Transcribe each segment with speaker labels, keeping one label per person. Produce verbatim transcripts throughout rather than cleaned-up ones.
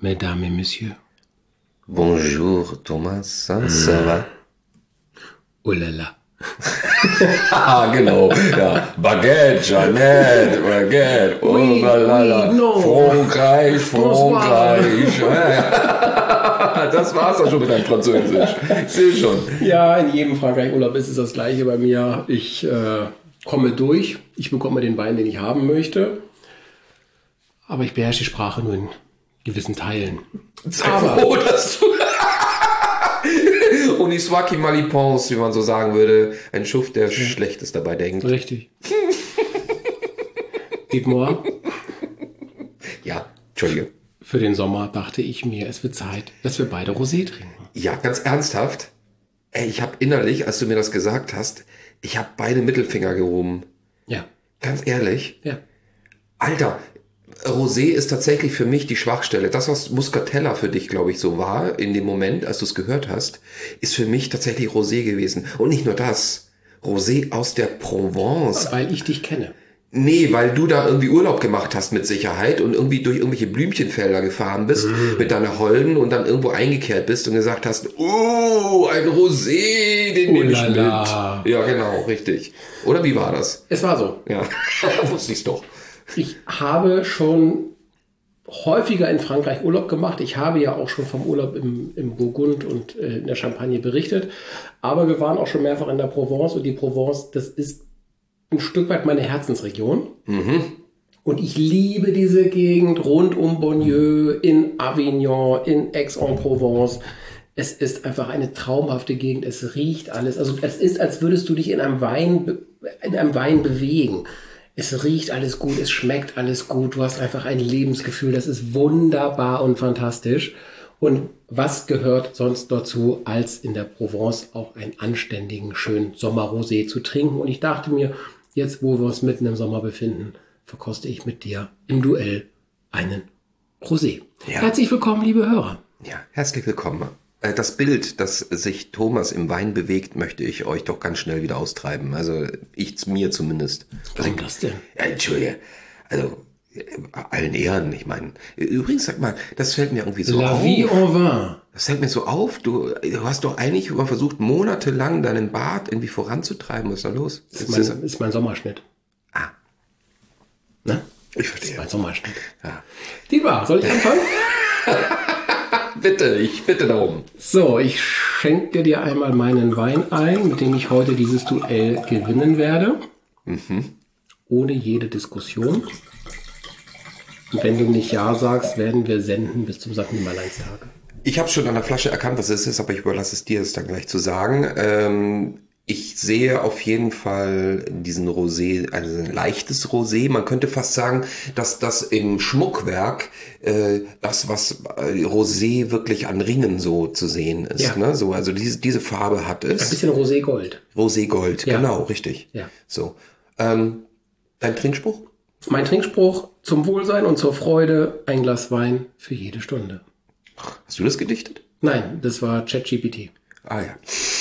Speaker 1: Mesdames et Messieurs.
Speaker 2: Bonjour Thomas, ça, ça va?
Speaker 1: Oh là là.
Speaker 2: Ah, genau, ja. Baguette, Jeannette, Baguette, oh
Speaker 1: Oui,
Speaker 2: la la la.
Speaker 1: oui, non.
Speaker 2: Frankreich,
Speaker 1: Bonsoir.
Speaker 2: Frankreich. Ja. Das war's dann schon mit deinem Französisch. Ich sehe schon.
Speaker 1: Ja, in jedem Frankreich-Urlaub ist es das Gleiche bei mir. Ich äh, komme durch, ich bekomme den Wein, den ich haben möchte, aber ich beherrsche die Sprache nur in gewissen Teilen.
Speaker 2: Sei froh, dass du... Uniswaki Malipons, wie man so sagen würde. Ein Schuft, der Schlechtes dabei denkt.
Speaker 1: Richtig. Dites-moi.
Speaker 2: Ja, Entschuldige.
Speaker 1: Für den Sommer dachte ich mir, es wird Zeit, dass wir beide Rosé trinken.
Speaker 2: Ja, ganz ernsthaft. Ey, ich habe innerlich, als du mir das gesagt hast, ich habe beide Mittelfinger gehoben.
Speaker 1: Ja.
Speaker 2: Ganz ehrlich.
Speaker 1: Ja.
Speaker 2: Alter, Rosé ist tatsächlich für mich die Schwachstelle. Das, was Muscatella für dich, glaube ich, so war, in dem Moment, als du es gehört hast, ist für mich tatsächlich Rosé gewesen. Und nicht nur das. Rosé aus der Provence.
Speaker 1: Weil ich dich kenne.
Speaker 2: Nee, weil du da irgendwie Urlaub gemacht hast mit Sicherheit und irgendwie durch irgendwelche Blümchenfelder gefahren bist mm. mit deiner Holden und dann irgendwo eingekehrt bist und gesagt hast, oh, ein Rosé, den nehme ich mit. Ja, genau, richtig. Oder wie war das?
Speaker 1: Es war so.
Speaker 2: Ja, wusste ich's doch.
Speaker 1: Ich habe schon häufiger in Frankreich Urlaub gemacht. Ich habe ja auch schon vom Urlaub im, im Burgund und äh, in der Champagne berichtet. Aber wir waren auch schon mehrfach in der Provence und die Provence, das ist ein Stück weit meine Herzensregion. Mhm. Und ich liebe diese Gegend rund um Bonnieu, in Avignon, in Aix-en-Provence. Es ist einfach eine traumhafte Gegend. Es riecht alles. Also es ist, als würdest du dich in einem Wein, in einem Wein bewegen. Es riecht alles gut, es schmeckt alles gut. Du hast einfach ein Lebensgefühl. Das ist wunderbar und fantastisch. Und was gehört sonst dazu, als in der Provence auch einen anständigen, schönen Sommerrosé zu trinken? Und ich dachte mir, jetzt, wo wir uns mitten im Sommer befinden, verkoste ich mit dir im Duell einen Rosé. Ja. Herzlich willkommen, liebe Hörer.
Speaker 2: Ja, herzlich willkommen. Das Bild, das sich Thomas im Wein bewegt, möchte ich euch doch ganz schnell wieder austreiben. Also ich, mir zumindest.
Speaker 1: Warum das denn?
Speaker 2: Ja, Entschuldige. Also allen Ehren, ich meine. Übrigens, sag mal, das fällt mir irgendwie so
Speaker 1: La
Speaker 2: auf.
Speaker 1: vie en vin.
Speaker 2: Das fällt mir so auf. Du, du hast doch eigentlich immer versucht, monatelang deinen Bart irgendwie voranzutreiben. Was ist da los?
Speaker 1: Das ist mein, ist, ist mein Sommerschnitt.
Speaker 2: Ah.
Speaker 1: Ne?
Speaker 2: Ich verstehe.
Speaker 1: Das ist mein Sommerschnitt.
Speaker 2: Ja.
Speaker 1: Dietmar, soll ich anfangen?
Speaker 2: Bitte, ich bitte darum.
Speaker 1: So, ich schenke dir einmal meinen Wein ein, mit dem ich heute dieses Duell gewinnen werde. Mhm. Ohne jede Diskussion. Und wenn du nicht Ja sagst, werden wir senden bis zum Sankt Nimmerleinstag.
Speaker 2: Ich habe schon an der Flasche erkannt, was es ist, aber ich überlasse es dir, es dann gleich zu sagen. Ähm, ich sehe auf jeden Fall diesen Rosé, also ein leichtes Rosé. Man könnte fast sagen, dass das im Schmuckwerk äh, das, was äh, Rosé wirklich an Ringen so zu sehen ist.
Speaker 1: Ja.
Speaker 2: Ne? So, also diese, diese Farbe hat es.
Speaker 1: Ein bisschen Rosé-Gold.
Speaker 2: Rosé-Gold,
Speaker 1: Ja.
Speaker 2: Genau, richtig.
Speaker 1: Ja.
Speaker 2: So. Ähm, dein Trinkspruch?
Speaker 1: Mein Trinkspruch: zum Wohlsein und zur Freude ein Glas Wein für jede Stunde.
Speaker 2: Hast du das gedichtet?
Speaker 1: Nein, das war ChatGPT.
Speaker 2: Ah ja.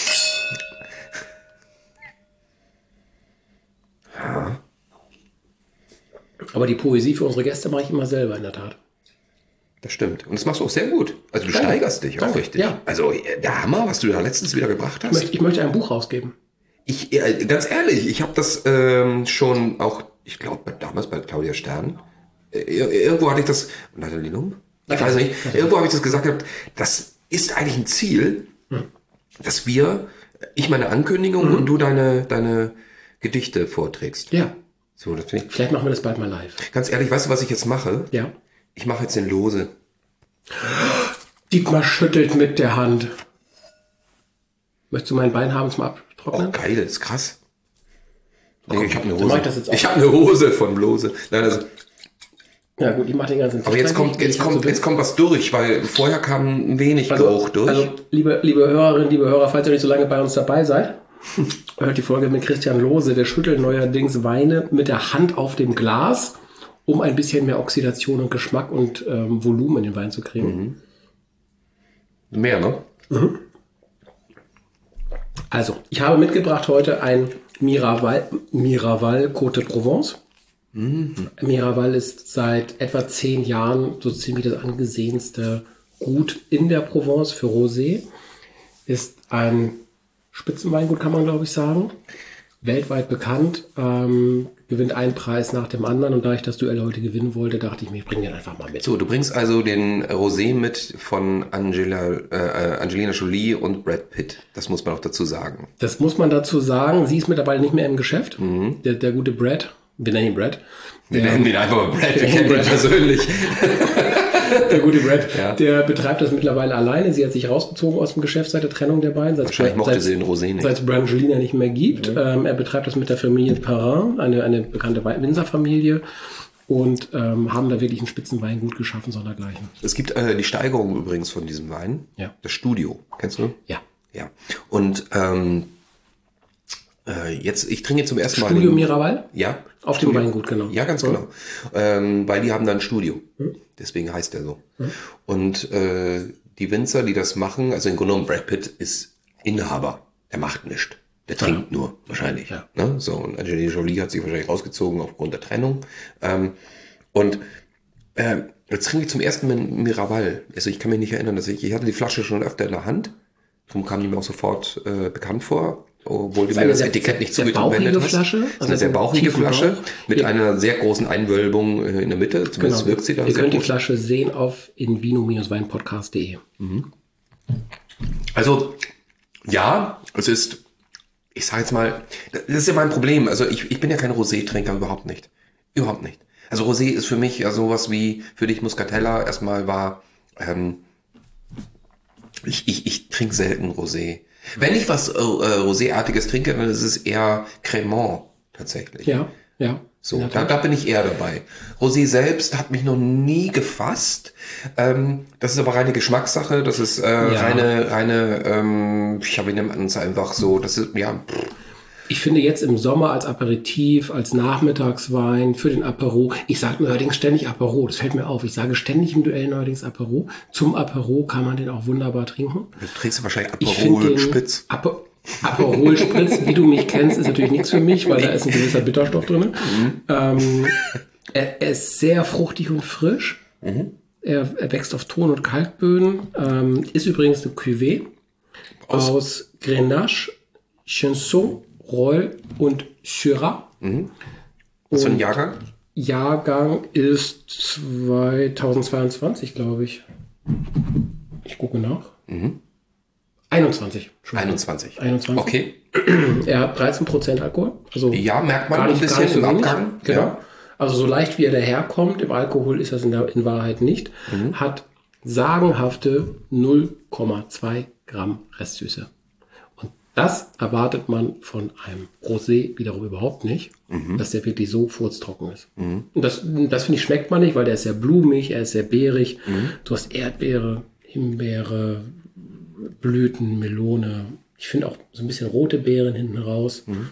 Speaker 2: Ja.
Speaker 1: Aber die Poesie für unsere Gäste mache ich immer selber, in der Tat.
Speaker 2: Das stimmt. Und das machst du auch sehr gut. Also du
Speaker 1: Danke.
Speaker 2: steigerst dich auch
Speaker 1: Danke.
Speaker 2: richtig.
Speaker 1: Ja.
Speaker 2: Also der Hammer, was du da letztens wieder gebracht
Speaker 1: Ich
Speaker 2: hast.
Speaker 1: möchte, ich möchte ein Buch rausgeben.
Speaker 2: Ich, äh, ganz ehrlich, ich habe das ähm, schon auch, ich glaube damals bei Claudia Stern, äh, irgendwo hatte ich das, Nathalie Lump? Ich weiß nicht, irgendwo habe ich das gesagt gehabt, das ist eigentlich ein Ziel, hm. dass wir, ich meine Ankündigung mhm. und du deine, deine Gedichte vorträgst.
Speaker 1: Ja.
Speaker 2: So, das ich,
Speaker 1: Vielleicht machen wir das bald mal live.
Speaker 2: Ganz ehrlich, weißt du, was ich jetzt mache?
Speaker 1: Ja.
Speaker 2: Ich mache jetzt den Lose.
Speaker 1: Dietmar schüttelt mit der Hand. Möchtest du mein Bein haben zum Abtrocknen?
Speaker 2: Oh, geil, das ist krass. Nee,
Speaker 1: komm,
Speaker 2: ich habe eine
Speaker 1: dann
Speaker 2: Hose.
Speaker 1: mach ich das jetzt auch.
Speaker 2: Ich habe eine Hose von Lose. Nein, also,
Speaker 1: Ja gut, ich mache den ganzen Tisch.
Speaker 2: aber jetzt kommt, jetzt kommt, jetzt kommt was durch, weil vorher kam ein wenig
Speaker 1: also,
Speaker 2: Geruch durch.
Speaker 1: Also, liebe, liebe Hörerinnen, liebe Hörer, falls ihr nicht so lange bei uns dabei seid, hört die Folge mit Christian Lose. Wir schütteln neuerdings Weine mit der Hand auf dem Glas, um ein bisschen mehr Oxidation und Geschmack und ähm, Volumen in den Wein zu kriegen.
Speaker 2: Mhm. Mehr, ne?
Speaker 1: Mhm. Also, ich habe mitgebracht heute ein Miraval, Miraval Côte de Provence. Mhm. Miraval ist seit etwa zehn Jahren so ziemlich das angesehenste Gut in der Provence für Rosé. Ist ein Spitzenweingut, kann man glaube ich sagen. Weltweit bekannt, ähm, gewinnt einen Preis nach dem anderen und da ich das Duell heute gewinnen wollte, dachte ich mir, ich bringe den einfach mal mit.
Speaker 2: So, du bringst also den Rosé mit von Angela, äh, Angelina Jolie und Brad Pitt. Das muss man auch dazu sagen.
Speaker 1: Das muss man dazu sagen. Sie ist mittlerweile nicht mehr im Geschäft. Mhm. Der, der gute Brad, wir nennen ihn Brad.
Speaker 2: Wir nennen ihn einfach mal Brad, wir kennen ihn persönlich.
Speaker 1: Der gute Brad, ja. Der betreibt das mittlerweile alleine. Sie hat sich rausgezogen aus dem Geschäft seit der Trennung der beiden. Seit
Speaker 2: Wahrscheinlich mochte sie den Rosé nicht.
Speaker 1: Seit es Brangelina nicht mehr gibt. Mhm. Ähm, er betreibt das mit der Familie Perrin, eine, eine bekannte Winzerfamilie. Und ähm, haben da wirklich ein Spitzenweingut geschaffen, sondergleichen.
Speaker 2: Es gibt äh, die Steigerung übrigens von diesem Wein.
Speaker 1: Ja.
Speaker 2: Das Studio. Kennst du?
Speaker 1: Ja.
Speaker 2: Ja. Und ähm, äh, jetzt, ich trinke zum ersten Mal...
Speaker 1: Studio den, Miraval?
Speaker 2: Ja.
Speaker 1: Auf dem Weingut, genau.
Speaker 2: Ja, ganz
Speaker 1: ja.
Speaker 2: genau. Ähm, weil die haben da ein Studio. Hm? Deswegen heißt der so. Hm? Und äh, die Winzer, die das machen, also im Grunde genommen Brad Pitt ist Inhaber. Er macht nichts. Der ja. trinkt nur, wahrscheinlich. Ja. Ne? So, und Angelina Jolie hat sich wahrscheinlich rausgezogen aufgrund der Trennung. Ähm, und äh, jetzt trinke ich zum ersten Mal Miraval. Also ich kann mich nicht erinnern, dass ich, ich hatte die Flasche schon öfter in der Hand. Darum kam die mir auch sofort äh, bekannt vor. Obwohl du mir das Etikett nicht zugewendet hast.
Speaker 1: Flasche,
Speaker 2: also das ist eine sehr bauchige Flasche
Speaker 1: Bauch.
Speaker 2: mit
Speaker 1: ja.
Speaker 2: einer sehr großen Einwölbung in der Mitte. Zumindest
Speaker 1: genau.
Speaker 2: wirkt sie da
Speaker 1: Ihr
Speaker 2: sehr
Speaker 1: könnt
Speaker 2: gut.
Speaker 1: Die Flasche sehen auf invino-weinpodcast punkt de.
Speaker 2: Mhm. Also, ja, es ist, ich sage jetzt mal, das ist ja mein Problem. Also ich, ich bin ja kein Rosé-Trinker, überhaupt nicht. Überhaupt nicht. Also Rosé ist für mich ja sowas wie, für dich Muscatella erstmal war, ähm, ich, ich, ich trinke selten Rosé. Wenn ich was äh, Roséartiges trinke, dann ist es eher Cremant tatsächlich.
Speaker 1: Ja, ja.
Speaker 2: So, da, da bin ich eher dabei. Rosé selbst hat mich noch nie gefasst. Ähm, das ist aber reine Geschmackssache. Das ist äh, ja. reine, reine. Ähm, ich habe ihn es einfach so. Das ist ja. Pff.
Speaker 1: Ich finde jetzt im Sommer als Aperitif, als Nachmittagswein, für den Apero, ich sage neuerdings ständig Apero, das fällt mir auf, ich sage ständig im Duell neuerdings Apero. Zum Apero kann man den auch wunderbar trinken.
Speaker 2: Du trinkst wahrscheinlich Aperol Spritz.
Speaker 1: Aper, Aperol Spritz, wie du mich kennst, ist natürlich nichts für mich, weil da ist ein gewisser Bitterstoff drin. Mhm. Ähm, er, er ist sehr fruchtig und frisch. Mhm. Er, er wächst auf Ton- und Kalkböden. Ähm, ist übrigens eine Cuvée aus, aus Grenache, Cinsault, Roll und Syrah.
Speaker 2: Mhm. Was für ein Jahrgang?
Speaker 1: Jahrgang ist zweitausendzweiundzwanzig, glaube ich. Ich gucke nach.
Speaker 2: Mhm.
Speaker 1: einundzwanzig.
Speaker 2: einundzwanzig.
Speaker 1: einundzwanzig.
Speaker 2: Okay.
Speaker 1: Er hat dreizehn Prozent Alkohol. Also
Speaker 2: ja, merkt man
Speaker 1: gar nicht,
Speaker 2: ein bisschen
Speaker 1: so
Speaker 2: im
Speaker 1: wenig.
Speaker 2: Abgang.
Speaker 1: Genau.
Speaker 2: Ja.
Speaker 1: Also so leicht wie er daherkommt, im Alkohol ist das in, der, in Wahrheit nicht. Mhm. Hat sagenhafte null Komma zwei Gramm Restsüße. Das erwartet man von einem Rosé wiederum überhaupt nicht, mhm. dass der wirklich so furztrocken ist. Mhm. Und das, das finde ich, schmeckt man nicht, weil der ist sehr blumig, er ist sehr beerig. Mhm. Du hast Erdbeere, Himbeere, Blüten, Melone. Ich finde auch so ein bisschen rote Beeren hinten raus. Mhm.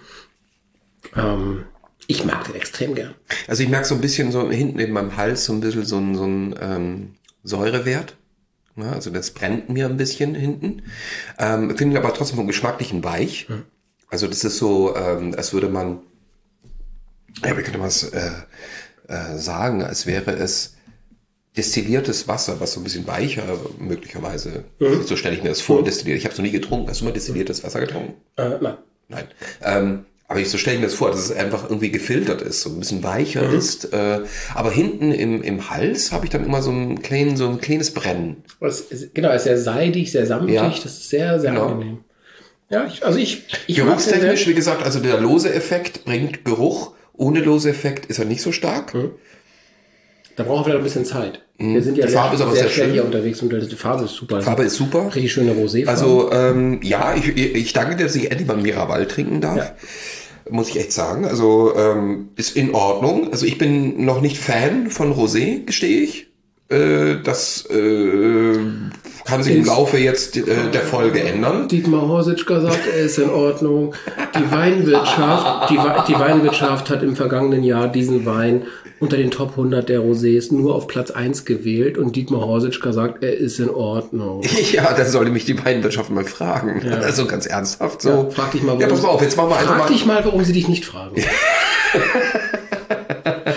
Speaker 1: Ähm, ich mag den extrem gern.
Speaker 2: Also ich merke so ein bisschen so hinten in meinem Hals so ein bisschen so ein, so ein ähm, Säurewert. Ja, also das brennt mir ein bisschen hinten. Ähm, finde aber trotzdem vom Geschmacklichen weich. Mhm. Also das ist so, ähm, als würde man, ja, wie könnte man es äh, äh, sagen, als wäre es destilliertes Wasser, was so ein bisschen weicher möglicherweise, mhm. so stelle ich mir das vor, mhm. destilliert. Ich habe es noch nie getrunken. Hast du mal destilliertes Wasser getrunken?
Speaker 1: Äh, nein.
Speaker 2: Nein. Ähm, Aber ich so stelle ich mir das vor, dass es einfach irgendwie gefiltert ist, so ein bisschen weicher mhm. ist. Äh, aber hinten im, im Hals habe ich dann immer so ein, klein, so ein kleines Brennen.
Speaker 1: Ist, genau, ist sehr seidig, sehr samtig. Ja. Das ist sehr, sehr genau. angenehm. Ja, ich, also ich... ich
Speaker 2: Geruchstechnisch, wie gesagt, also der lose Effekt bringt Geruch. Ohne lose Effekt ist er nicht so stark.
Speaker 1: Mhm. Da brauchen wir ein bisschen Zeit.
Speaker 2: Mhm.
Speaker 1: Wir sind ja
Speaker 2: die Farbe
Speaker 1: sehr,
Speaker 2: ist aber
Speaker 1: sehr,
Speaker 2: sehr
Speaker 1: schnell
Speaker 2: schön.
Speaker 1: hier unterwegs und die Farbe ist super.
Speaker 2: Die Farbe ist super.
Speaker 1: Richtig schöne Rosé-Farbe.
Speaker 2: Also ähm, ja, ich, ich danke dir, dass ich endlich mal Miraval trinken darf. Ja. Muss ich echt sagen. Also ähm, ist in Ordnung. Also ich bin noch nicht Fan von Rosé, gestehe ich. Äh, das äh, kann sich ist, im Laufe jetzt äh, der Folge ändern.
Speaker 1: Dietmar Horsitschka sagt, er ist in Ordnung. Die Weinwirtschaft, die, die Weinwirtschaft hat im vergangenen Jahr diesen Wein unter den Top hundert der Rosés nur auf Platz eins gewählt und Dietmar Horsitschka sagt, er ist in Ordnung.
Speaker 2: Ja, dann sollte mich die Weinwirtschaft mal fragen. Ja. Also ganz ernsthaft. So.
Speaker 1: Ja, frag dich mal, warum,
Speaker 2: ja, pass mal auf, jetzt machen wir einfach
Speaker 1: frag
Speaker 2: mal.
Speaker 1: dich mal, warum sie dich nicht fragen.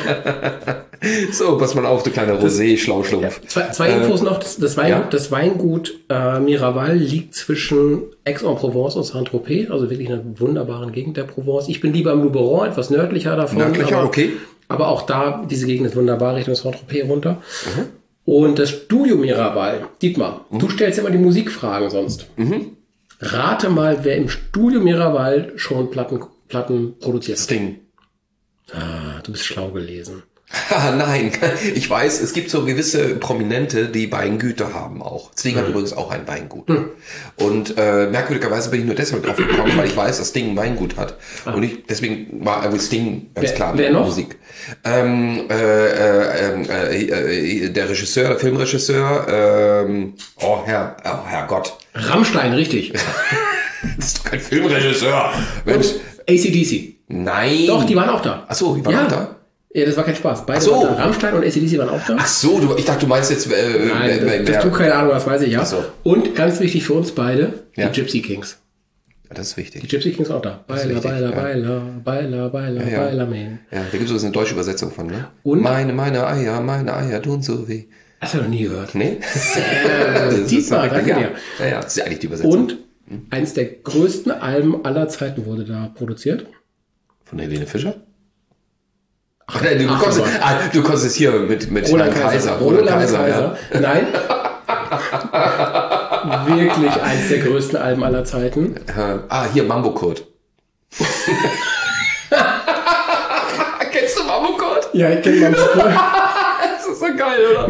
Speaker 2: So, pass mal auf, du kleiner Rosé-Schlauschlumpf.
Speaker 1: Ja, zwei, zwei Infos noch. Das, das Weingut, ja? das Weingut äh, Miraval liegt zwischen Aix-en-Provence und Saint-Tropez, also wirklich in einer wunderbaren Gegend der Provence. Ich bin lieber im Luberon, etwas nördlicher davon.
Speaker 2: Nördlicher,
Speaker 1: aber,
Speaker 2: okay.
Speaker 1: Aber auch da, diese Gegend ist wunderbar, Richtung Saint-Tropez runter. Mhm. Und das Studio Miraval, Dietmar, mhm. du stellst immer die Musikfragen sonst. Mhm. Rate mal, wer im Studio Miraval schon Platten, Platten produziert.
Speaker 2: Sting.
Speaker 1: Ah, du bist schlau gelesen.
Speaker 2: Nein, ich weiß, es gibt so gewisse Prominente, die Weingüter haben auch. Sting hat hm. übrigens auch ein Weingut. Hm. Und äh, merkwürdigerweise bin ich nur deshalb drauf gekommen, weil ich weiß, dass Sting ein Weingut hat. Ah. Und ich, deswegen war also Sting ganz
Speaker 1: wer,
Speaker 2: klar
Speaker 1: wer noch?
Speaker 2: Musik. Ähm, äh, äh, äh, der Regisseur, der Filmregisseur, ähm, oh Herr, oh Herrgott.
Speaker 1: Rammstein, richtig.
Speaker 2: Das ist doch kein Filmregisseur. Mensch.
Speaker 1: A C D C.
Speaker 2: Nein.
Speaker 1: Doch, die waren auch da.
Speaker 2: Ach so, die waren
Speaker 1: ja.
Speaker 2: auch da?
Speaker 1: Ja, das war kein Spaß. Beide
Speaker 2: Ach so.
Speaker 1: waren da. Rammstein und A C D C waren auch da.
Speaker 2: Ach so, du, ich dachte, du meinst jetzt... Äh,
Speaker 1: Nein,
Speaker 2: äh,
Speaker 1: das, das du keine Ahnung, das weiß ich ja.
Speaker 2: Ach so.
Speaker 1: Und ganz wichtig für uns beide,
Speaker 2: ja.
Speaker 1: die Gypsy Kings.
Speaker 2: Ja, das ist wichtig.
Speaker 1: Die Gypsy Kings auch da. Baila, baila,
Speaker 2: ja.
Speaker 1: baila, baila, baila,
Speaker 2: ja, ja.
Speaker 1: baila, man.
Speaker 2: Ja, da gibt es eine deutsche Übersetzung von, ne?
Speaker 1: Und?
Speaker 2: Meine, meine Eier, meine Eier tun so weh.
Speaker 1: Hast du noch nie gehört?
Speaker 2: Nee?
Speaker 1: Äh, Dietmar, danke
Speaker 2: ja.
Speaker 1: dir.
Speaker 2: Ja, ja, das ist eigentlich die Übersetzung.
Speaker 1: Und hm? eins der größten Alben aller Zeiten wurde da produziert.
Speaker 2: Von Helene Fischer? Ach nein, du, Ach, kommst, ah, du kommst jetzt hier mit, mit
Speaker 1: Roland Kaiser.
Speaker 2: Kaiser.
Speaker 1: Roland, Roland Kaiser, Kaiser. Ja. Nein. Wirklich eins der größten Alben aller Zeiten.
Speaker 2: Uh, ah, hier Mambo Kurt. Kennst du Mambo Kurt?
Speaker 1: Ja, ich kenn Mambo Kurt.
Speaker 2: Das ist so geil, oder?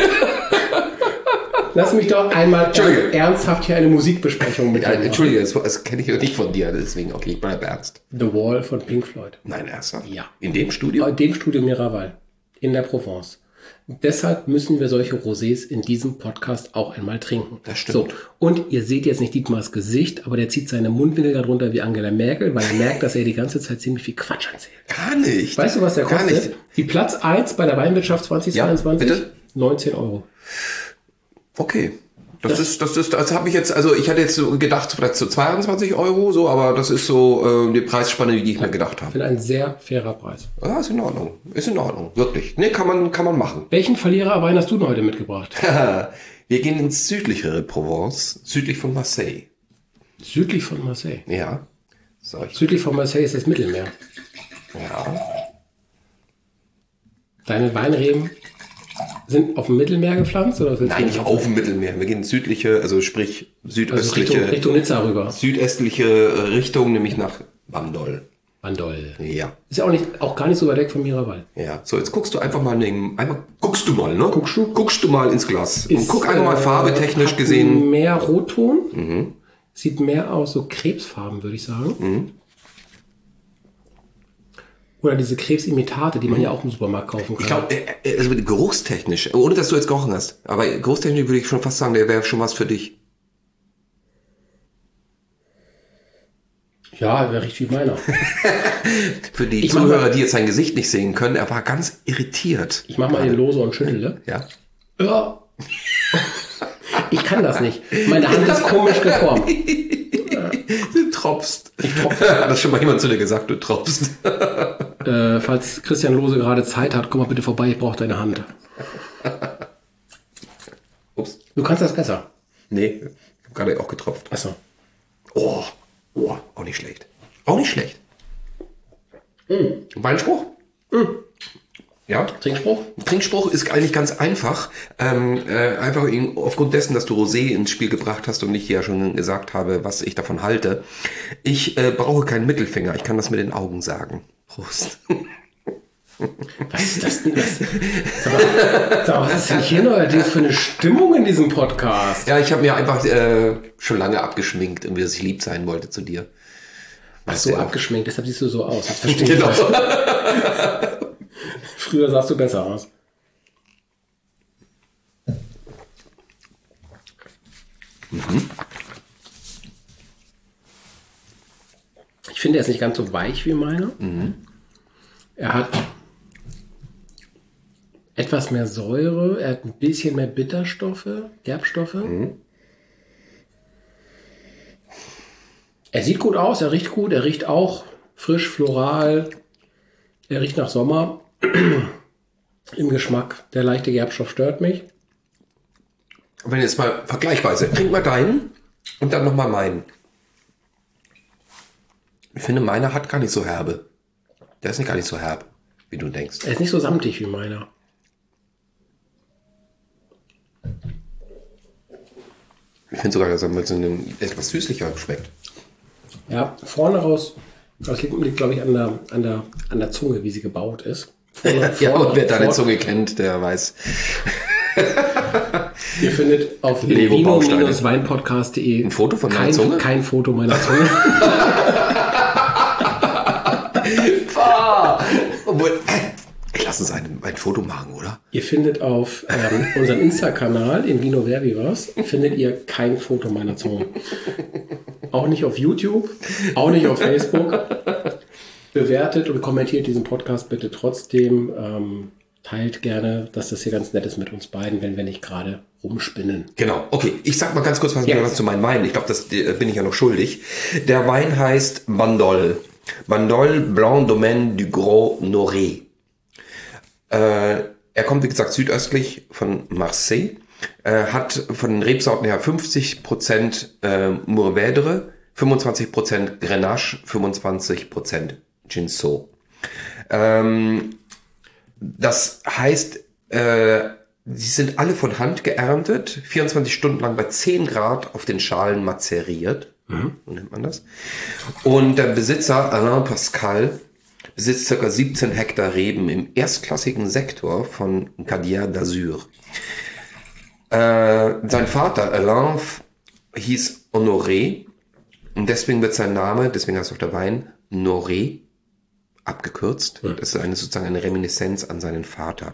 Speaker 1: Lass mich doch einmal ernsthaft hier eine Musikbesprechung mit
Speaker 2: ja, Entschuldige, das, das kenne ich nicht von dir, deswegen, okay, ich bleibe ernst.
Speaker 1: The Wall von Pink Floyd.
Speaker 2: Nein, ernsthaft?
Speaker 1: Ja.
Speaker 2: In dem Studio?
Speaker 1: In dem Studio Miraval. In der Provence. Deshalb müssen wir solche Rosés in diesem Podcast auch einmal trinken.
Speaker 2: Das stimmt.
Speaker 1: So, und ihr seht jetzt nicht Dietmars Gesicht, aber der zieht seine Mundwinkel darunter wie Angela Merkel, weil er merkt, dass er die ganze Zeit ziemlich viel Quatsch erzählt.
Speaker 2: Gar nicht.
Speaker 1: Weißt du, was der kostet?
Speaker 2: Gar nicht.
Speaker 1: Die Platz eins bei der Weinwirtschaft zweitausendzweiundzwanzig?
Speaker 2: Ja, bitte?
Speaker 1: neunzehn Euro.
Speaker 2: Okay. Das, das ist, das ist, das habe ich jetzt, also ich hatte jetzt so gedacht, vielleicht so zweiundzwanzig Euro, so, aber das ist so äh, die Preisspanne, die ich mir gedacht habe.
Speaker 1: Ich finde ein sehr fairer Preis.
Speaker 2: Ja, ist in Ordnung. Ist in Ordnung. Wirklich. Nee, kann man, kann man machen.
Speaker 1: Welchen Verliererwein hast du denn heute mitgebracht?
Speaker 2: Wir gehen ins südlichere Provence, südlich von Marseille.
Speaker 1: Südlich von Marseille?
Speaker 2: Ja. So,
Speaker 1: südlich von Marseille ist das Mittelmeer.
Speaker 2: Ja.
Speaker 1: Deine Weinreben sind auf dem Mittelmeer gepflanzt? Oder sind
Speaker 2: Nein, nicht auf dem Mittelmeer. Wir gehen ins südliche, also sprich südöstliche.
Speaker 1: Also Richtung, Richtung Nizza rüber.
Speaker 2: Südöstliche Richtung, nämlich nach Bandol.
Speaker 1: Bandol.
Speaker 2: Ja.
Speaker 1: Ist ja auch, nicht, auch gar nicht so weit weg von Miraval.
Speaker 2: Ja. So, jetzt guckst du einfach mal neben, einmal, guckst du mal, ne?
Speaker 1: Guckst du?
Speaker 2: Guckst du mal ins Glas.
Speaker 1: Ist,
Speaker 2: und guck einfach mal farbetechnisch
Speaker 1: hat
Speaker 2: gesehen.
Speaker 1: Mehr Rotton.
Speaker 2: Mhm.
Speaker 1: Sieht mehr aus so Krebsfarben, würde ich sagen.
Speaker 2: Mhm.
Speaker 1: Oder diese Krebsimitate, die man ja auch im Supermarkt kaufen kann.
Speaker 2: Ich glaube, also geruchstechnisch, ohne dass du jetzt gerochen hast, aber geruchstechnisch würde ich schon fast sagen, der wäre schon was für dich.
Speaker 1: Ja, wäre richtig wie meiner.
Speaker 2: Für die
Speaker 1: ich
Speaker 2: Zuhörer,
Speaker 1: mal,
Speaker 2: die jetzt sein Gesicht nicht sehen können, er war ganz irritiert.
Speaker 1: Ich mach mal den Lose und schüttle.
Speaker 2: Ja.
Speaker 1: Ja. Ich kann das nicht. Meine Hand ist komisch geformt.
Speaker 2: Du tropfst.
Speaker 1: Ich tropfe.
Speaker 2: Hat das schon mal jemand zu dir gesagt, du tropfst?
Speaker 1: Äh, falls Christian Lose gerade Zeit hat, komm mal bitte vorbei, ich brauche deine Hand.
Speaker 2: Ups.
Speaker 1: Du kannst das besser.
Speaker 2: Nee, ich habe gerade auch getropft.
Speaker 1: Achso.
Speaker 2: Oh, oh, auch nicht schlecht. Auch nicht schlecht.
Speaker 1: Mm.
Speaker 2: Weinspruch?
Speaker 1: Mm.
Speaker 2: Ja.
Speaker 1: Trinkspruch?
Speaker 2: Trinkspruch ist eigentlich ganz einfach. Ähm, äh, einfach aufgrund dessen, dass du Rosé ins Spiel gebracht hast und ich ja schon gesagt habe, was ich davon halte. Ich äh, brauche keinen Mittelfinger. Ich kann das mit den Augen sagen. Prost.
Speaker 1: Was ist das denn? Was, sag mal, sag mal, was ist denn hier neuerdings für eine Stimmung in diesem Podcast?
Speaker 2: Ja, ich habe mir einfach äh, schon lange abgeschminkt, irgendwie, dass ich lieb sein wollte zu dir.
Speaker 1: Ach so, abgeschminkt. Deshalb siehst du so aus. Das verstehe ich. Genau. Früher sahst du besser aus.
Speaker 2: Mhm.
Speaker 1: Ich finde, er ist nicht ganz so weich wie meiner.
Speaker 2: Mhm.
Speaker 1: Er hat etwas mehr Säure, er hat ein bisschen mehr Bitterstoffe, Gerbstoffe. Mhm. Er sieht gut aus, er riecht gut, er riecht auch frisch, floral. Er riecht nach Sommer. im Geschmack. Der leichte Gerbstoff stört mich.
Speaker 2: Wenn jetzt mal vergleichsweise, trink mal deinen und dann nochmal meinen. Ich finde, meiner hat gar nicht so herbe. Der ist nicht gar nicht so herb, wie du denkst.
Speaker 1: Er ist nicht so samtig wie meiner.
Speaker 2: Ich finde sogar, dass er mit so einem etwas süßlicher schmeckt.
Speaker 1: Ja, vorne raus, das liegt, liegt glaube ich, an der, an, der, an der Zunge, wie sie gebaut ist. Vorne,
Speaker 2: ja,
Speaker 1: vorne,
Speaker 2: und wer deine
Speaker 1: vorne,
Speaker 2: Zunge kennt, der weiß.
Speaker 1: Ihr findet auf
Speaker 2: Lego
Speaker 1: vino-weinpodcast punkt de
Speaker 2: ein Foto von
Speaker 1: kein,
Speaker 2: deiner Zunge?
Speaker 1: Kein Foto meiner Zunge.
Speaker 2: Obwohl, lass uns ein, ein Foto machen, oder?
Speaker 1: Ihr findet auf ähm, unserem Insta-Kanal in Vino Verbivas findet ihr kein Foto meiner Zunge. Auch nicht auf YouTube, auch nicht auf Facebook. Bewertet und kommentiert diesen Podcast bitte trotzdem. Ähm, teilt gerne, dass das hier ganz nett ist mit uns beiden, wenn wir nicht gerade rumspinnen.
Speaker 2: Genau, okay. Ich sag mal ganz kurz was,
Speaker 1: ja.
Speaker 2: was zu meinem Wein. Ich glaube, das bin ich ja noch schuldig. Der Wein heißt Bandol. Bandol Blanc Domaine du Gros Noré. Äh, er kommt, wie gesagt, südöstlich von Marseille. Äh, hat von den Rebsorten her fünfzig Prozent äh, Mourvèdre, fünfundzwanzig Prozent Grenache, fünfundzwanzig Prozent Cinsault. Ähm, das heißt, äh, sie sind alle von Hand geerntet, vierundzwanzig Stunden lang bei zehn Grad auf den Schalen mazeriert. Mhm. So nennt man das. Und der Besitzer, Alain Pascal, besitzt ca. siebzehn Hektar Reben im erstklassigen Sektor von Cadière d'Azur. Äh, sein Vater, Alain, hieß Honoré und deswegen wird sein Name, deswegen heißt auch der Wein, Noré, abgekürzt. Ja. Das ist eine, sozusagen eine Reminiszenz an seinen Vater.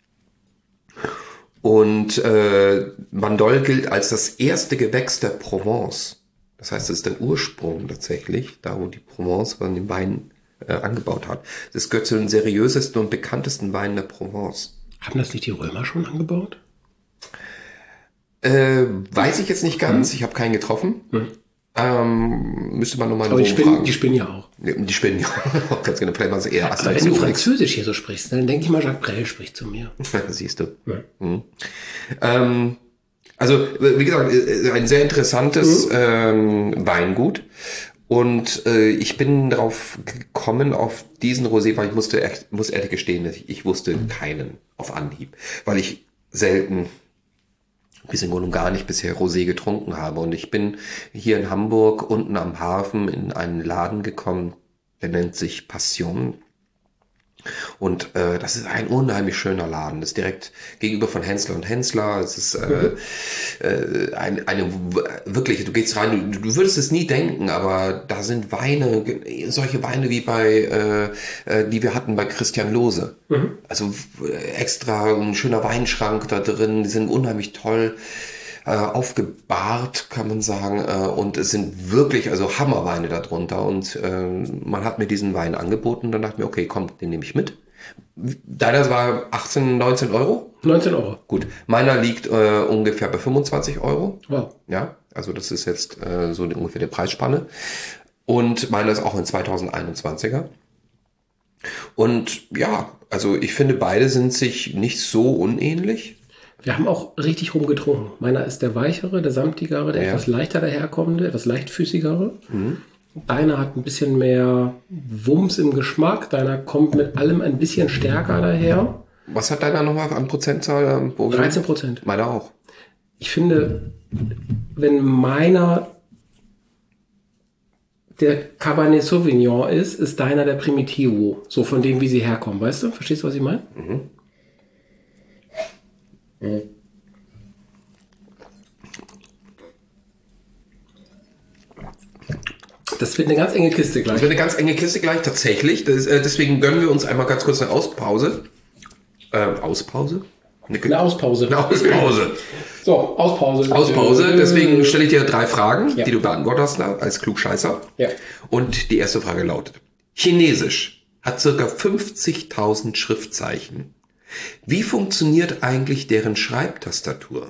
Speaker 2: Und äh, Bandol gilt als das erste Gewächs der Provence. Das heißt, es ist der Ursprung tatsächlich, da wo die Provence von den Weinen äh, angebaut hat. Das gehört zu den seriösesten und bekanntesten Weinen der Provence.
Speaker 1: Haben das nicht die Römer schon angebaut?
Speaker 2: Äh, weiß ich jetzt nicht ganz. Hm. Ich habe keinen getroffen. Hm. Ähm, müsste man nochmal
Speaker 1: Aber die spinnen, die spinnen ja auch.
Speaker 2: Die spinnen ja auch. Ganz genau. Vielleicht waren sie eher
Speaker 1: Aber wenn du Französisch hier so sprichst, dann denke ich mal, Jacques Brel spricht zu mir.
Speaker 2: Siehst du.
Speaker 1: Ja.
Speaker 2: Hm. Ähm, also, wie gesagt, ein sehr interessantes mhm. ähm, Weingut. Und äh, ich bin drauf gekommen, auf diesen Rosé, weil ich musste, echt, muss ehrlich gestehen, ich, ich wusste keinen auf Anhieb. Weil ich selten, bis im Grunde gar nicht bisher Rosé getrunken habe. Und ich bin hier in Hamburg unten am Hafen in einen Laden gekommen, der nennt sich Passion. Und äh, das ist ein unheimlich schöner Laden. Das ist direkt gegenüber von Hensler und Hensler. Es ist äh, äh, ein, eine wirklich, du gehst rein, du, du würdest es nie denken, aber da sind Weine, solche Weine wie bei, äh, die wir hatten bei Christian Lohse. Mhm. Also extra ein schöner Weinschrank da drin, die sind unheimlich toll aufgebahrt, kann man sagen, und es sind wirklich also Hammerweine darunter und äh, man hat mir diesen Wein angeboten und dann dachte ich mir, okay, komm, den nehme ich mit. Deiner war achtzehn, neunzehn Euro?
Speaker 1: neunzehn Euro.
Speaker 2: Gut, meiner liegt äh, ungefähr bei fünfundzwanzig Euro.
Speaker 1: Wow.
Speaker 2: Ja, also das ist jetzt äh, so ungefähr die Preisspanne und meiner ist auch ein zweitausendeinundzwanziger. Und ja, also ich finde, beide sind sich nicht so unähnlich.
Speaker 1: Wir haben auch richtig rumgetrunken. Meiner ist der weichere, der samtigere, der ja. etwas leichter daherkommende, etwas leichtfüßigere. Mhm. Deiner hat ein bisschen mehr Wumms im Geschmack. Deiner kommt mit allem ein bisschen stärker daher.
Speaker 2: Was hat deiner nochmal an Prozentzahl?
Speaker 1: dreizehn Prozent.
Speaker 2: Meiner auch.
Speaker 1: Ich finde, wenn meiner der Cabernet Sauvignon ist, ist deiner der Primitivo. So von dem, wie sie herkommen. Weißt du? Verstehst du, was ich meine? Mhm. Das wird eine ganz enge Kiste gleich.
Speaker 2: Das wird eine ganz enge Kiste gleich, tatsächlich. Das, äh, deswegen gönnen wir uns einmal ganz kurz eine Auspause. Äh, Auspause?
Speaker 1: Eine, eine Auspause.
Speaker 2: Eine Auspause.
Speaker 1: So, Auspause.
Speaker 2: Auspause. Deswegen stelle ich dir drei Fragen,
Speaker 1: ja.
Speaker 2: die du beantwortet hast als Klugscheißer.
Speaker 1: Ja.
Speaker 2: Und die erste Frage lautet: Chinesisch hat circa fünfzigtausend Schriftzeichen. Wie funktioniert eigentlich deren Schreibtastatur?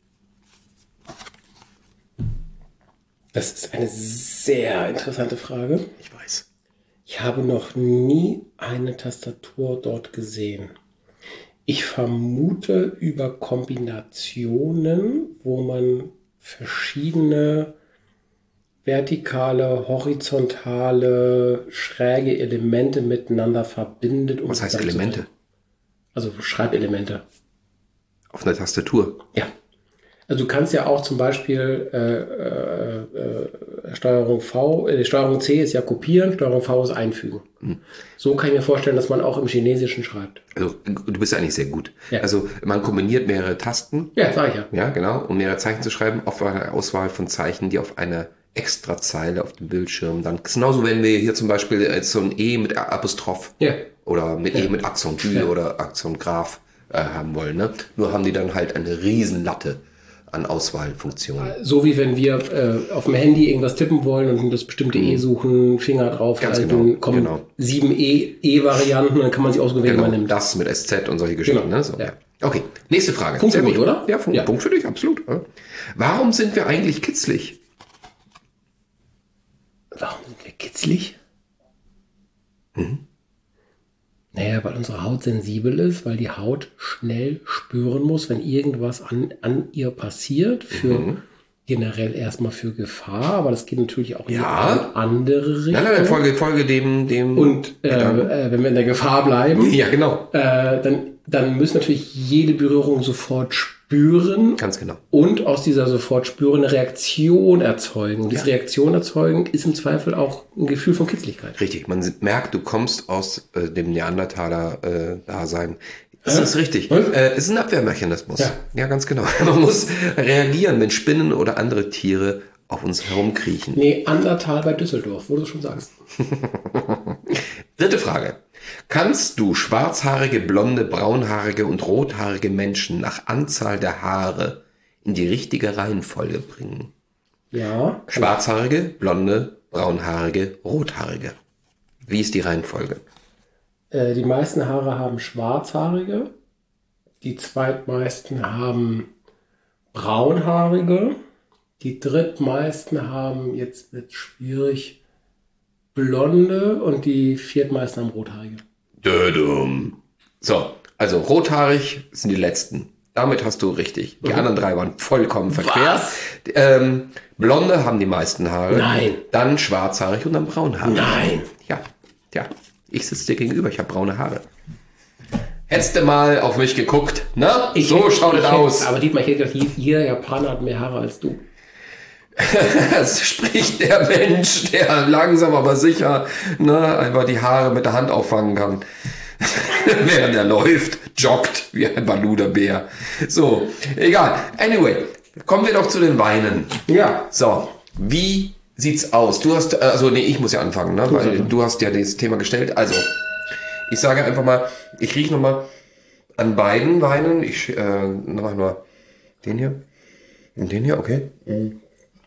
Speaker 1: Das ist eine sehr interessante Frage.
Speaker 2: Ich weiß.
Speaker 1: Ich habe noch nie eine Tastatur dort gesehen. Ich vermute über Kombinationen, wo man verschiedene vertikale, horizontale, schräge Elemente miteinander verbindet. Um
Speaker 2: Was heißt Elemente?
Speaker 1: Also Schreibelemente.
Speaker 2: Auf einer Tastatur?
Speaker 1: Ja. Also du kannst ja auch zum Beispiel äh, äh, äh, Steuerung V, äh, Steuerung C ist ja kopieren, Steuerung V ist einfügen. Hm. So kann ich mir vorstellen, dass man auch im Chinesischen schreibt.
Speaker 2: Also du bist eigentlich sehr gut.
Speaker 1: Ja.
Speaker 2: Also man kombiniert mehrere Tasten.
Speaker 1: Ja, sag ich ja.
Speaker 2: Ja, genau, um mehrere Zeichen zu schreiben, auf eine Auswahl von Zeichen, die auf eine Extrazeile auf dem Bildschirm dann. Genauso wenn wir hier zum Beispiel jetzt so ein E mit Apostroph
Speaker 1: ja.
Speaker 2: oder mit
Speaker 1: ja.
Speaker 2: E mit Akzent Ü
Speaker 1: ja.
Speaker 2: oder Akzent Graph äh, haben wollen. Ne? Nur haben die dann halt eine Riesenlatte an Auswahlfunktionen.
Speaker 1: So wie wenn wir äh, auf dem Handy irgendwas tippen wollen und das bestimmte mhm. E suchen, Finger draufhalten,
Speaker 2: genau,
Speaker 1: kommen
Speaker 2: genau.
Speaker 1: sieben E, E-Varianten, dann kann man sich aussuchen, welche
Speaker 2: genau,
Speaker 1: man nimmt.
Speaker 2: Das mit S Z und solche Geschichten.
Speaker 1: Genau.
Speaker 2: Ne? So.
Speaker 1: Ja.
Speaker 2: Okay, nächste Frage.
Speaker 1: Punkt für mich, oder?
Speaker 2: Ja, Punkt,
Speaker 1: ja.
Speaker 2: Punkt für dich, absolut. Warum sind wir eigentlich kitzlig?
Speaker 1: Warum sind wir kitzlig? Mhm. Naja, weil unsere Haut sensibel ist, weil die Haut schnell spüren muss, wenn irgendwas an, an ihr passiert, für mhm. generell erstmal für Gefahr, aber das geht natürlich auch in
Speaker 2: ja.
Speaker 1: eine andere Richtung.
Speaker 2: Nein, nein, Folge, Folge dem, dem.
Speaker 1: Und äh, äh, wenn wir in der Gefahr bleiben,
Speaker 2: ja, genau.
Speaker 1: äh, dann, dann müssen natürlich jede Berührung sofort spüren.
Speaker 2: Ganz genau.
Speaker 1: Und aus dieser sofort spüren eine Reaktion erzeugen. Und diese
Speaker 2: ja.
Speaker 1: Reaktion erzeugen ist im Zweifel auch ein Gefühl von Kitzligkeit.
Speaker 2: Richtig, man merkt, du kommst aus äh, dem Neandertaler-Dasein. Äh, das ist richtig. Äh, es ist ein Abwehrmechanismus. Ja. ja, ganz genau. Man muss reagieren, wenn Spinnen oder andere Tiere auf uns herumkriechen.
Speaker 1: Neandertal bei Düsseldorf, wo du schon sagst.
Speaker 2: Dritte Frage. Kannst du schwarzhaarige, blonde, braunhaarige und rothaarige Menschen nach Anzahl der Haare in die richtige Reihenfolge bringen?
Speaker 1: Ja.
Speaker 2: Schwarzhaarige, blonde, braunhaarige, rothaarige. Wie ist die Reihenfolge?
Speaker 1: Äh, die meisten Haare haben schwarzhaarige. Die zweitmeisten haben braunhaarige. Die drittmeisten haben, jetzt wird es schwierig, blonde und die viertmeisten haben rothaarige.
Speaker 2: Dödum. So, also rothaarig sind die letzten. Damit hast du richtig. Die mhm. anderen drei waren vollkommen verquer. Ähm, blonde haben die meisten Haare.
Speaker 1: Nein.
Speaker 2: Dann schwarzhaarig und dann braunhaarig.
Speaker 1: Nein.
Speaker 2: Ja, ja. Ich sitze dir gegenüber, ich habe braune Haare. Hättest du mal auf mich geguckt, ne?
Speaker 1: Ich
Speaker 2: so
Speaker 1: hätte,
Speaker 2: schaut es aus.
Speaker 1: Hätte, aber Dietmar, ich hätte gedacht, jeder Japaner hat mehr Haare als du.
Speaker 2: Es spricht der Mensch, der langsam aber sicher ne, einfach die Haare mit der Hand auffangen kann. Während er läuft, joggt wie ein Baluda-Bär. So, egal. Anyway, kommen wir doch zu den Weinen.
Speaker 1: Ja.
Speaker 2: So, wie sieht's aus? Du hast, also nee, ich muss ja anfangen, ne? Weil du hast ja das Thema gestellt. Also, ich sage einfach mal, ich rieche nochmal an beiden Weinen. Ich äh, mach nur den hier und den hier, okay. Mhm.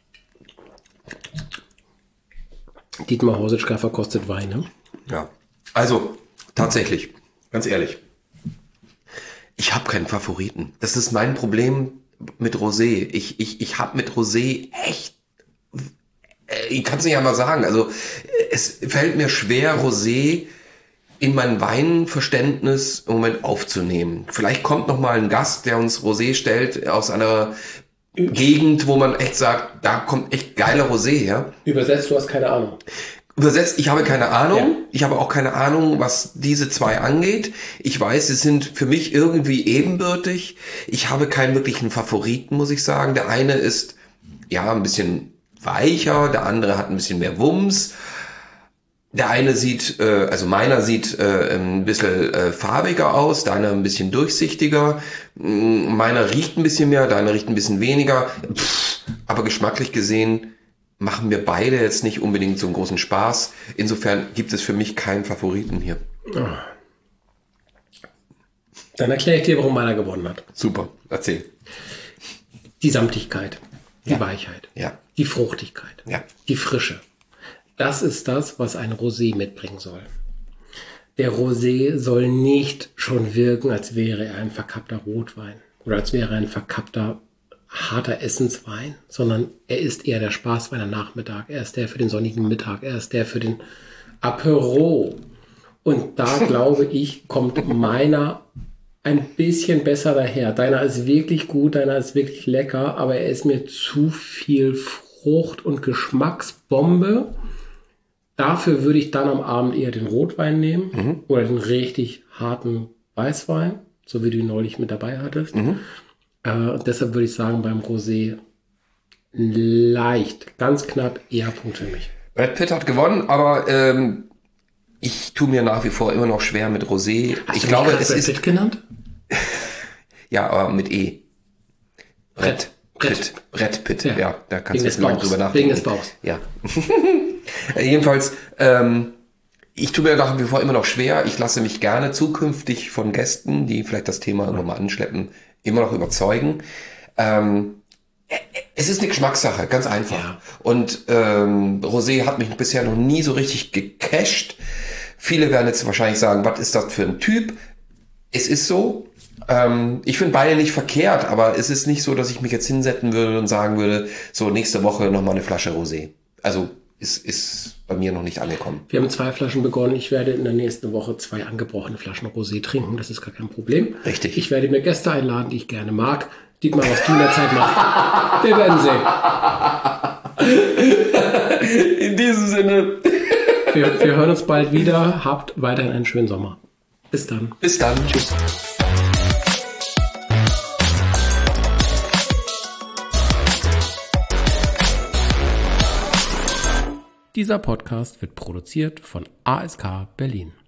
Speaker 1: Dietmar Horsitschka verkostet Weine.
Speaker 2: Ja, also tatsächlich, ganz ehrlich, ich habe keinen Favoriten. Das ist mein Problem mit Rosé. Ich, ich, ich habe mit Rosé echt, ich kann es nicht einmal sagen, also es fällt mir schwer, Rosé in mein Weinverständnis im Moment aufzunehmen. Vielleicht kommt noch mal ein Gast, der uns Rosé stellt aus einer Gegend, wo man echt sagt, da kommt echt geiler Rosé her.
Speaker 1: Übersetzt, du hast keine Ahnung.
Speaker 2: Übersetzt, ich habe keine Ahnung.
Speaker 1: Ja.
Speaker 2: Ich habe auch keine Ahnung, was diese zwei angeht. Ich weiß, sie sind für mich irgendwie ebenbürtig. Ich habe keinen wirklichen Favoriten, muss ich sagen. Der eine ist ja ein bisschen weicher, der andere hat ein bisschen mehr Wumms. Der eine sieht, äh, also meiner sieht äh, ein bisschen äh, farbiger aus, deiner ein bisschen durchsichtiger, meiner riecht ein bisschen mehr, deiner riecht ein bisschen weniger. Pff, aber geschmacklich gesehen machen mir beide jetzt nicht unbedingt so einen großen Spaß. Insofern gibt es für mich keinen Favoriten hier.
Speaker 1: Dann erkläre ich dir, warum meiner gewonnen hat.
Speaker 2: Super, erzähl.
Speaker 1: Die Samtigkeit, die
Speaker 2: ja.
Speaker 1: Weichheit,
Speaker 2: ja.
Speaker 1: die Fruchtigkeit,
Speaker 2: ja.
Speaker 1: die Frische. Das ist das, was ein Rosé mitbringen soll. Der Rosé soll nicht schon wirken, als wäre er ein verkappter Rotwein oder als wäre er ein verkappter, harter Essenswein, sondern er ist eher der Spaßwein am Nachmittag. Er ist der für den sonnigen Mittag. Er ist der für den Apéro. Und da, glaube ich, kommt meiner ein bisschen besser daher. Deiner ist wirklich gut, deiner ist wirklich lecker, aber er ist mir zu viel Frucht- und Geschmacksbombe. Dafür würde ich dann am Abend eher den Rotwein nehmen mhm. oder den richtig harten Weißwein, so wie du ihn neulich mit dabei hattest. Mhm. Äh, und deshalb würde ich sagen, beim Rosé leicht, ganz knapp eher Punkt für mich.
Speaker 2: Brad Pitt hat gewonnen, aber ähm, ich tue mir nach wie vor immer noch schwer mit Rosé.
Speaker 1: Hast
Speaker 2: ich
Speaker 1: du
Speaker 2: glaube,
Speaker 1: mich
Speaker 2: es
Speaker 1: Brad
Speaker 2: ist
Speaker 1: Pitt genannt?
Speaker 2: Ja, aber mit E. Brett. Brett. Brett Pitt. Ja. ja, da kannst du jetzt lang drüber nachdenken.
Speaker 1: Wegen des Bauchs.
Speaker 2: Ja. Jedenfalls, ähm, ich tue mir nach wie vor immer noch schwer. Ich lasse mich gerne zukünftig von Gästen, die vielleicht das Thema irgendwann mal anschleppen, immer noch überzeugen. Ähm, es ist eine Geschmackssache, ganz einfach. Ja. Und ähm, Rosé hat mich bisher noch nie so richtig gecasht. Viele werden jetzt wahrscheinlich sagen, was ist das für ein Typ? Es ist so. Ähm, ich finde beide nicht verkehrt, aber es ist nicht so, dass ich mich jetzt hinsetzen würde und sagen würde, so nächste Woche nochmal eine Flasche Rosé. Also ist, ist bei mir noch nicht angekommen.
Speaker 1: Wir haben zwei Flaschen begonnen. Ich werde in der nächsten Woche zwei angebrochene Flaschen Rosé trinken. Das ist gar kein Problem.
Speaker 2: Richtig.
Speaker 1: Ich werde mir Gäste einladen, die ich gerne mag. Dietmar, was du in der Zeit machst. Wir werden
Speaker 2: sehen. In diesem Sinne.
Speaker 1: Wir, wir hören uns bald wieder. Habt weiterhin einen schönen Sommer. Bis dann.
Speaker 2: Bis dann. Tschüss.
Speaker 1: Dieser Podcast wird produziert von A S K Berlin.